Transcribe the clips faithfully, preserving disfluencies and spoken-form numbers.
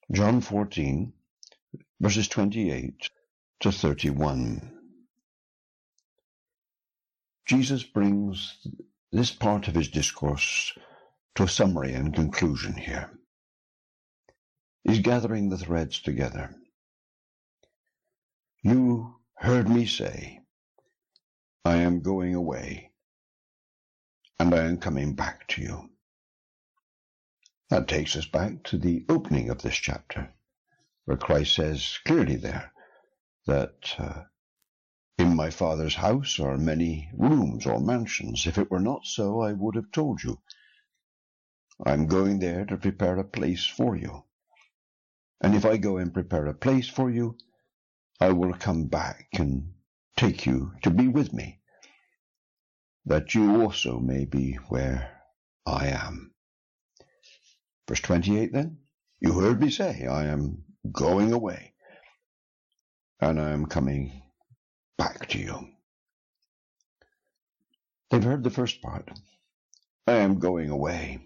John fourteen, verses twenty-eight to thirty-one. Jesus brings this part of his discourse to a summary and conclusion here. He's gathering the threads together. You heard me say, I am going away, and I am coming back to you. That takes us back to the opening of this chapter, where Christ says clearly there that uh, in my Father's house are many rooms or mansions. If it were not so, I would have told you. I'm going there to prepare a place for you. And if I go and prepare a place for you, I will come back and take you to be with me, that you also may be where I am. Verse twenty-eight then, you heard me say, I am going away, and I am coming back to you. They've heard the first part. I am going away.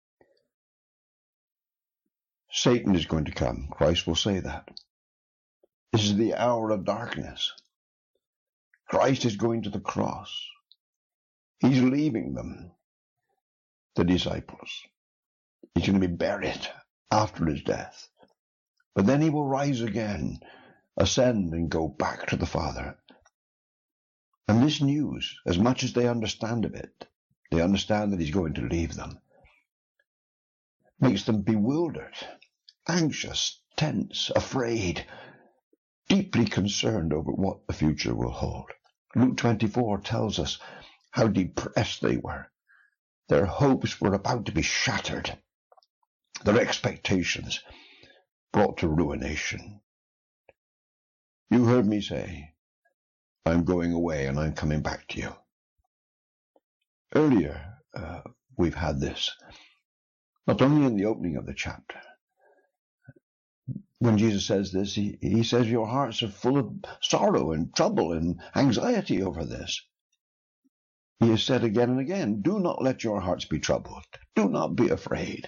Satan is going to come. Christ will say that. This is the hour of darkness. Christ is going to the cross. He's leaving them, the disciples. He's going to be buried after his death. But then he will rise again, ascend and go back to the Father. And this news, as much as they understand of it, they understand that he's going to leave them, makes them bewildered, anxious, tense, afraid, deeply concerned over what the future will hold. Luke twenty-four tells us how depressed they were. Their hopes were about to be shattered. Their expectations brought to ruination. You heard me say, I'm going away and I'm coming back to you. Earlier, uh, we've had this, not only in the opening of the chapter. When Jesus says this, he, he says your hearts are full of sorrow and trouble and anxiety over this. He has said again and again, do not let your hearts be troubled. Do not be afraid.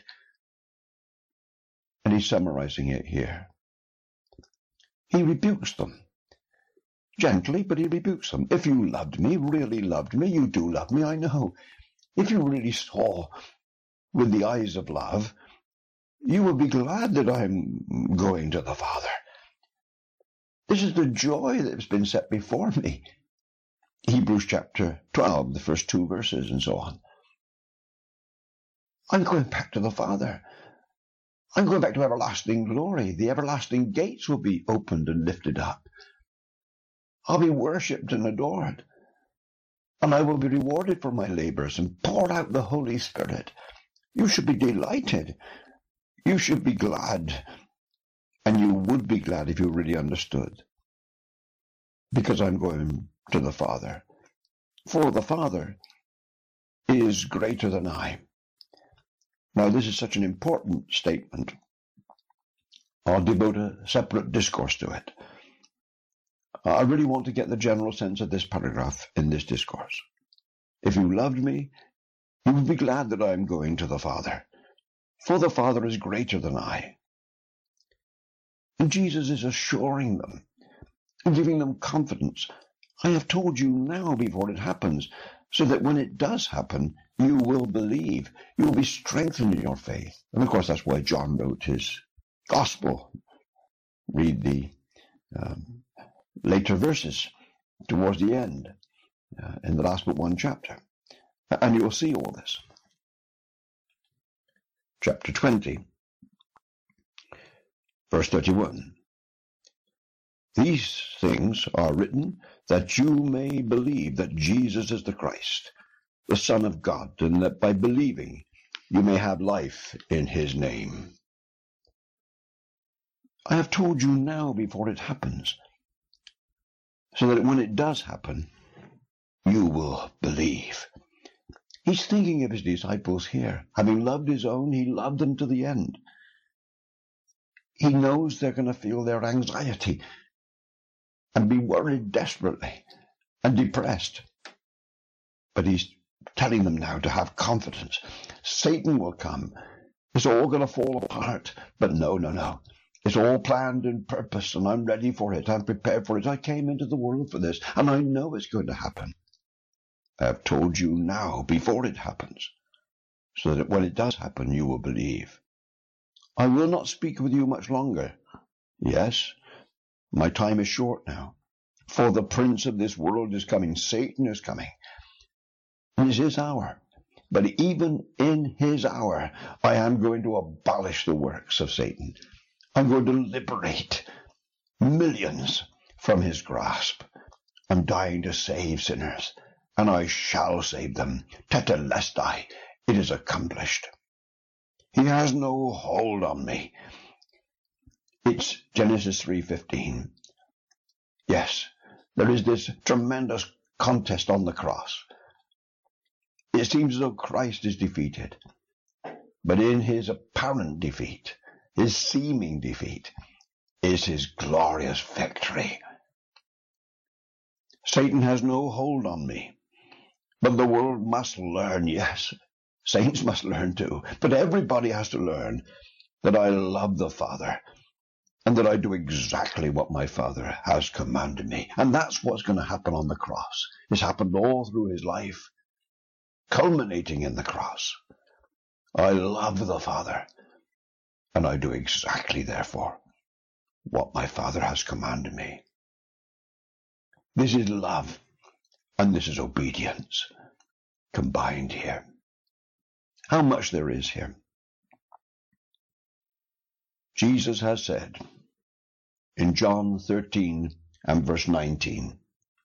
And he's summarizing it here. He rebukes them. Gently, but he rebukes them. If you loved me, really loved me, you do love me, I know. If you really saw with the eyes of love, you will be glad that I'm going to the Father. This is the joy that has been set before me. Hebrews chapter twelve, the first two verses and so on. I'm going back to the Father. I'm going back to everlasting glory. The everlasting gates will be opened and lifted up. I'll be worshipped and adored. And I will be rewarded for my labors and pour out the Holy Spirit. You should be delighted. You should be glad. And you would be glad if you really understood. Because I'm going to the Father. For the Father is greater than I. Now, this is such an important statement. I'll devote a separate discourse to it. I really want to get the general sense of this paragraph in this discourse. If you loved me, you would be glad that I am going to the Father. For the Father is greater than I. And Jesus is assuring them and giving them confidence. I have told you now before it happens, so that when it does happen, you will believe. You will be strengthened in your faith. And of course, that's why John wrote his gospel. Read the um, later verses towards the end, uh, in the last but one chapter. And you will see all this. Chapter twenty, verse thirty-one. These things are written that you may believe that Jesus is the Christ, the Son of God, and that by believing you may have life in his name. I have told you now before it happens, so that when it does happen, you will believe. He's thinking of his disciples here. Having loved his own, he loved them to the end. He knows they're going to feel their anxiety and be worried desperately and depressed. But he's telling them now to have confidence. Satan will come. It's all going to fall apart. But no, no, no. It's all planned and purposed, and I'm ready for it. I'm prepared for it. I came into the world for this, and I know it's going to happen. I have told you now, before it happens, so that when it does happen, you will believe. I will not speak with you much longer. Yes, my time is short now, for the prince of this world is coming. Satan is coming. It is his hour. But even in his hour, I am going to abolish the works of Satan. I'm going to liberate millions from his grasp. I'm dying to save sinners, and I shall save them. Tetelestai, it is accomplished. He has no hold on me. It's Genesis three fifteen. Yes, there is this tremendous contest on the cross. It seems as though Christ is defeated. But in his apparent defeat, his seeming defeat, is his glorious victory. Satan has no hold on me. But the world must learn, yes. Saints must learn too. But everybody has to learn that I love the Father, and that I do exactly what my Father has commanded me. And that's what's going to happen on the cross. It's happened all through his life, culminating in the cross. I love the Father, and I do exactly, therefore, what my Father has commanded me. This is love, and this is obedience, combined here. How much there is here. Jesus has said in John thirteen and verse nineteen,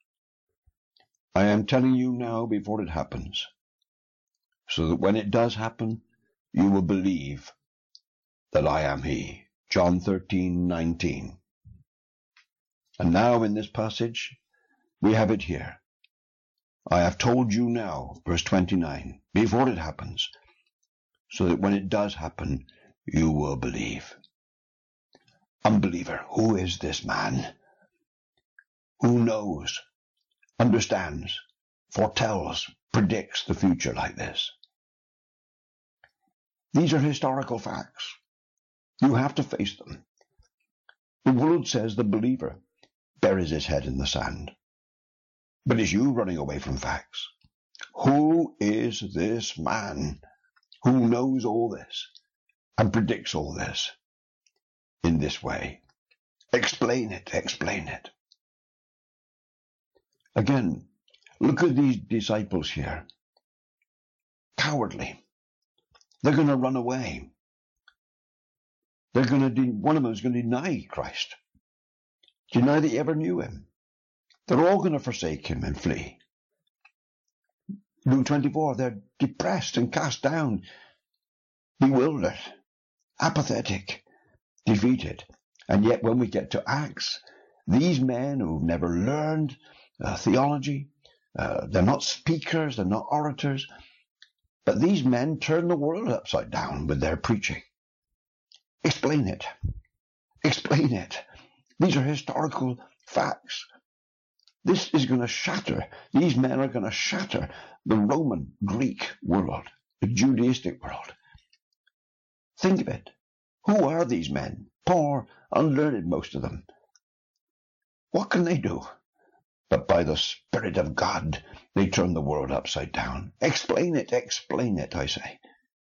I am telling you now before it happens, so that when it does happen, you will believe that I am he. John thirteen nineteen. And now in this passage, we have it here. I have told you now, verse twenty-nine, before it happens, so that when it does happen, you will believe. Unbeliever, who is this man who knows, understands, foretells, predicts the future like this? These are historical facts. You have to face them. The world says the believer buries his head in the sand. But it's you running away from facts. Who is this man who knows all this and predicts all this in this way? Explain it, explain it. Again, look at these disciples here. Cowardly. They're going to run away. They're going to de- one of them is going to deny Christ. Deny that he ever knew him. They're all going to forsake him and flee. Luke twenty-four, they're depressed and cast down, bewildered, apathetic, defeated. And yet when we get to Acts, these men who've never learned uh, theology, uh, they're not speakers, they're not orators, but these men turn the world upside down with their preaching. Explain it. Explain it. These are historical facts. This is going to shatter. These men are going to shatter the Roman, Greek world, the Judaistic world. Think of it. Who are these men? Poor, unlearned, most of them. What can they do? But by the Spirit of God, they turn the world upside down. Explain it, explain it, I say.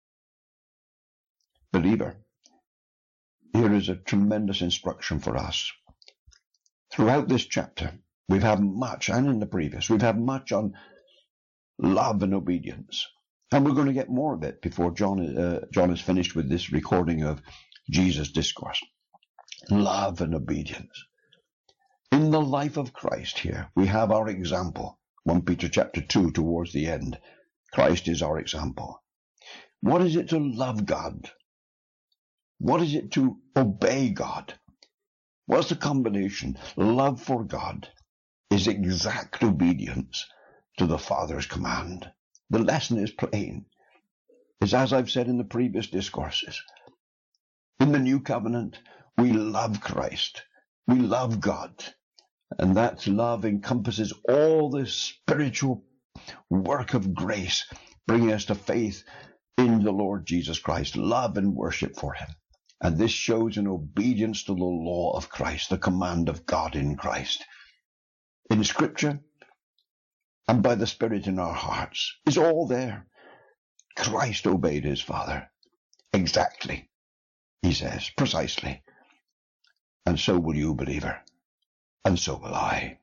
Believer, here is a tremendous instruction for us. Throughout this chapter, we've had much, and in the previous, we've had much on love and obedience. And we're going to get more of it before John, uh, John is finished with this recording of Jesus' discourse. Love and obedience. In the life of Christ here, we have our example. First Peter chapter two, towards the end. Christ is our example. What is it to love God? What is it to obey God? What's the combination? Love for God is exact obedience to the Father's command. The lesson is plain. It's as I've said in the previous discourses. In the new covenant, we love Christ. We love God. And that love encompasses all this spiritual work of grace, bringing us to faith in the Lord Jesus Christ, love and worship for him. And this shows an obedience to the law of Christ, the command of God in Christ. In Scripture, and by the Spirit in our hearts, is all there. Christ obeyed his Father. Exactly, he says, precisely. And so will you, believer, and so will I.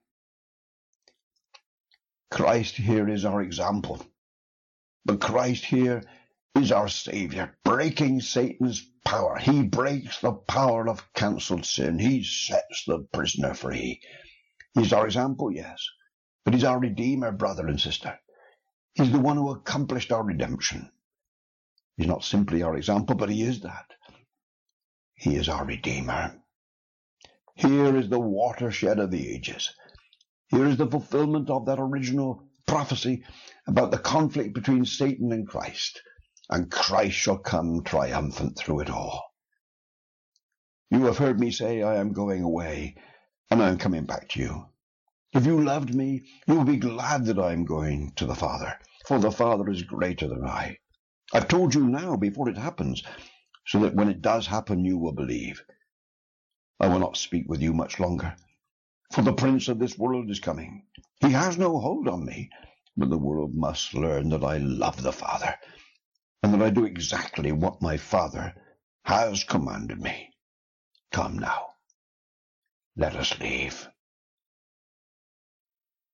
Christ here is our example, but Christ here is our Savior, breaking Satan's power. He breaks the power of cancelled sin. He sets the prisoner free. He's our example, yes, but he's our Redeemer, brother and sister. He's the one who accomplished our redemption. He's not simply our example, but he is that. He is our Redeemer. Here is the watershed of the ages. Here is the fulfillment of that original prophecy about the conflict between Satan and Christ. And Christ shall come triumphant through it all. You have heard me say, I am going away, and I am coming back to you. If you loved me, you will be glad that I am going to the Father, for the Father is greater than I. I've told you now before it happens, so that when it does happen, you will believe. I will not speak with you much longer, for the prince of this world is coming. He has no hold on me, but the world must learn that I love the Father, and that I do exactly what my Father has commanded me. Come now, let us leave.